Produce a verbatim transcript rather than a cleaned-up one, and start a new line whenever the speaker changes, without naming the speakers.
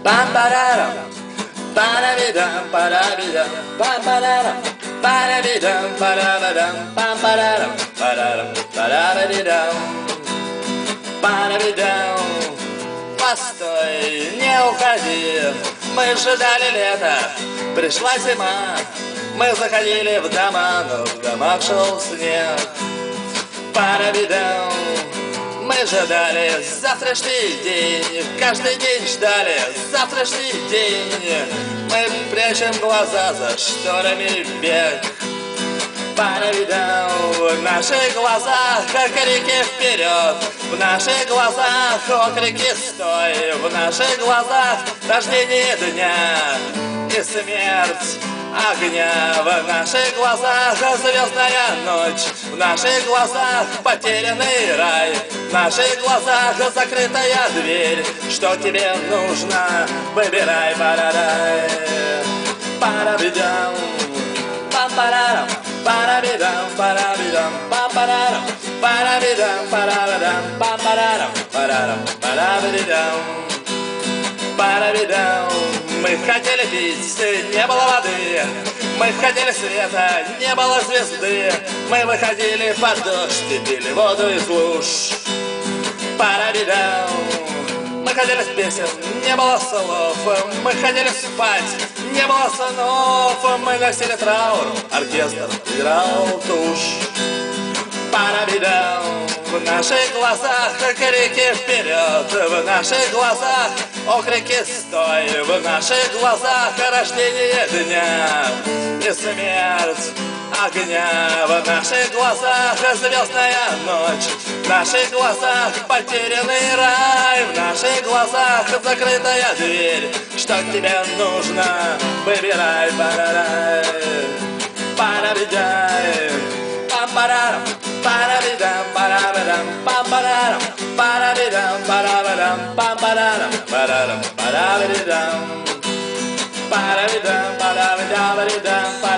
Пам-парарам, парабидам, парабидам, пам-парарам, парабидам, парабидам, пам-парарам, парарам, парабидам, парабидам. Постой, не уходи, мы ждали лета, пришла зима. Мы заходили в дома, но в домах шел снег. Парабидам. Мы ждали завтрашний день, каждый день ждали завтрашний день. Мы прячем глаза за шторами бег. Парабидам. В наших глазах окрики вперед, в наших глазах окрики стой, в наших глазах рождение дня и смерть огня. В наших глазах звездная ночь, в наших глазах потерянный рай, в наших глазах закрытая дверь. Что тебе нужно, выбирай, парарай. Парабидам, пам-парарам, парабидам, парабидам, пам-парарам, парабидам, парабидам, пам-парарам, парарам, парабидам, парабидам. Мы хотели пить, не было воды. Мы хотели света, не было звезды. Мы выходили под дождь и пили воду из луж. Парабидам. Мы хотели песен, не было слов. Мы хотели спать, не было снов. Мы носили траур, оркестр играл тушь. Парабидам. В наших глазах крики вперед, в наших глазах окрики стой, в наших глазах рождение дня и смерть огня. В наших глазах звездная ночь, в наших глазах потерянный рай, в наших глазах закрытая дверь. Что тебе нужно, выбирай, парарай. Парабидай, пам-парарам, парабидам, парабидам, пам-парарам, парабидам, парабидам, пам-парарам, парарам, парабидам, парабидам, парабидам, парабидам.